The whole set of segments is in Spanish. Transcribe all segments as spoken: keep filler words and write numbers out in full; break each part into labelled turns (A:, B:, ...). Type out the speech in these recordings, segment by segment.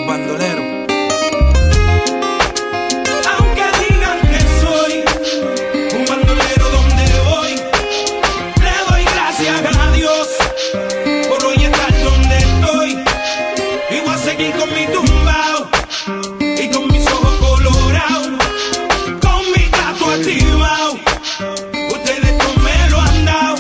A: bandolero.
B: Aunque digan que soy un bandolero donde voy, le doy gracias a Dios por hoy estar donde estoy. Y voy a seguir con mi tumbao y con mis ojos colorados, con mi gato activado. Ustedes no me lo han dado.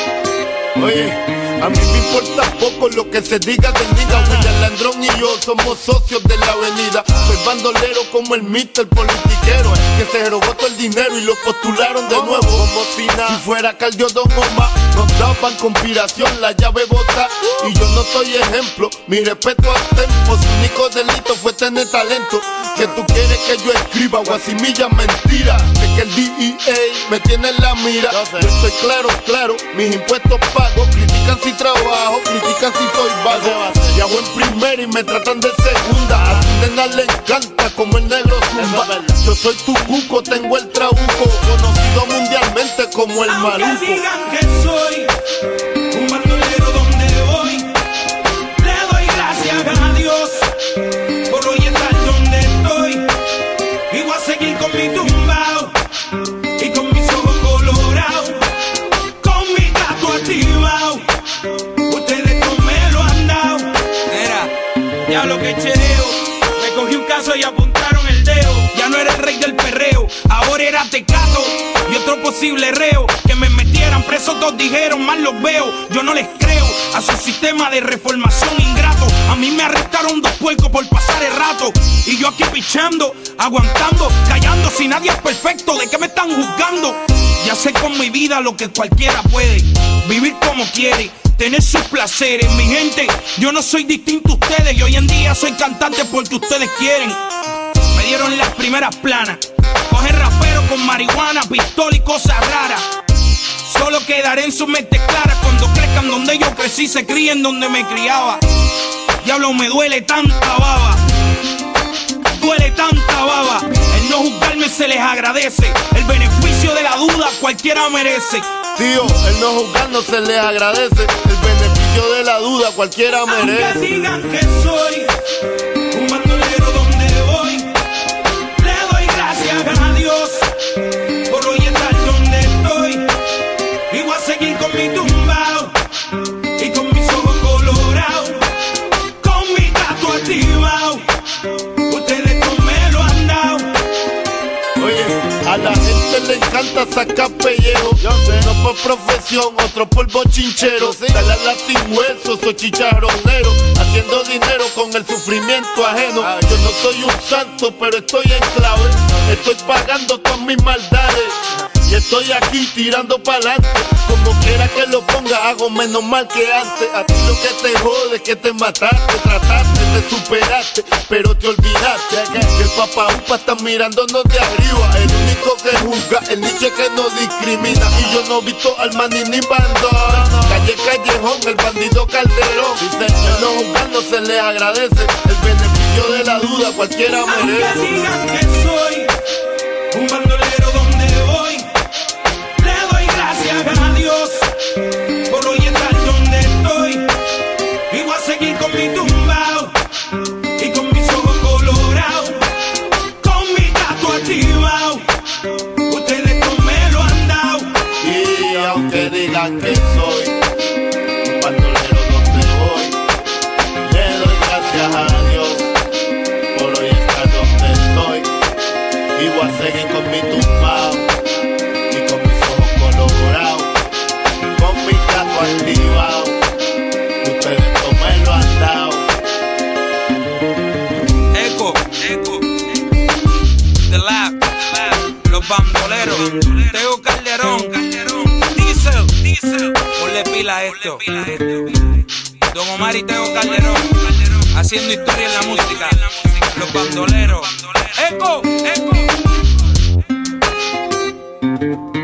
C: Oye, a mí me importa poco lo que se diga del nigga. William Landrón y yo somos socios de la avenida. Soy bandolero como el mister politiquero, que se robó todo el dinero y lo postularon de nuevo. Como si nada, si fuera Cardio Don Omar, nos daban conspiración, la llave bota. Y yo no soy ejemplo, mi respeto al tempo. Su único delito fue tener talento. Que tú quieres que yo escriba guasimilla mentira, de que el D E A me tiene en la mira. Yo estoy claro, claro, mis impuestos pago. Critican si trabajo, critican si soy vago. Y hago en primera y me tratan de segunda. A tu nena le encanta como el negro zumba. Yo soy tu cuco, tengo el trabuco, conocido mundialmente como el maluco.
B: Aunque digan que soy un bandolero donde voy, le doy gracias a Dios por hoy estar donde estoy. Y voy a seguir con mi tumbao y con mis ojos colorados, con mi gato activado. Ustedes no me lo han dado. Era, ya lo que chereo, me cogí un caso y apuntaron el dedo. Ya no era el rey del perreo, ahora era Tecato y otro posible reo. Que me metieran preso, todos dijeron, mal los veo. Yo no les creo a su sistema de reformación ingrato. A mí me arrestaron dos puercos por pasar el rato, y yo aquí pichando, aguantando, callando. Si nadie es perfecto, ¿de qué me están juzgando? Ya sé con mi vida lo que cualquiera puede, vivir como quiere, tener sus placeres. Mi gente, yo no soy distinto a ustedes, y hoy en día soy cantante porque ustedes quieren. Me dieron las primeras planas, coger rapero con marihuana, pistola y cosas raras. Solo quedaré en su mente clara cuando crezcan donde yo crecí, se críen donde me criaba. Diablo, me duele tanta baba, duele tanta baba. El no juzgarme se les agradece, el beneficio de la duda cualquiera merece.
C: Tío, el no juzgarnos se les agradece, el beneficio de la duda cualquiera merece.
B: Aunque digan que soy un bandolero donde voy, le doy gracias a Dios por hoy estar donde estoy. Y voy a seguir con mi tumbao y con mis ojos colorados, con mi gato activado. Ustedes no me lo han dado.
C: Oye, a la gente le encanta sacar pellejo. Yo sé, no por profesión, otro por bochinchero. Sí. Dale a la sin hueso, soy chicharronero, haciendo dinero con el sufrimiento ajeno. Ay. Yo no soy un santo, pero estoy en clave. Estoy pagando todas mis maldades y estoy aquí tirando pa'lante. Como quiera que lo ponga, hago menos mal que antes. A ti lo que te jode es que te mataste, trataste, te superaste, pero te olvidaste que el papá upa está mirándonos de arriba. El único que juzga, el niche que no discrimina. Y yo no he visto al maní ni bandón. Calle Callejón, el bandido Calderón. Dice, el no juzgar no se le agradece, el beneficio de la duda cualquiera merece.
B: Aunque digan que soy un bandolero donde voy, le doy gracias a Dios por hoy estar donde estoy. Y voy a seguir con mi tumbao y con mis ojos colorados, con mi gato activado. Ustedes no me lo han dado.
C: Y aunque digan que soy un bandolero donde voy, le doy gracias a Dios por hoy estar donde estoy. Y voy a seguir con mi tumbao y con mis ojos colorados, con mi gato activado. Ustedes no me lo han dado.
A: Eco, Eco, The Lab, Los Bandoleros, Tego Calderón, Diesel, Diesel, ponle pila a esto. Don Omar y Tego Calderón, haciendo historia en la música. Los Bandoleros. Eco, Eco.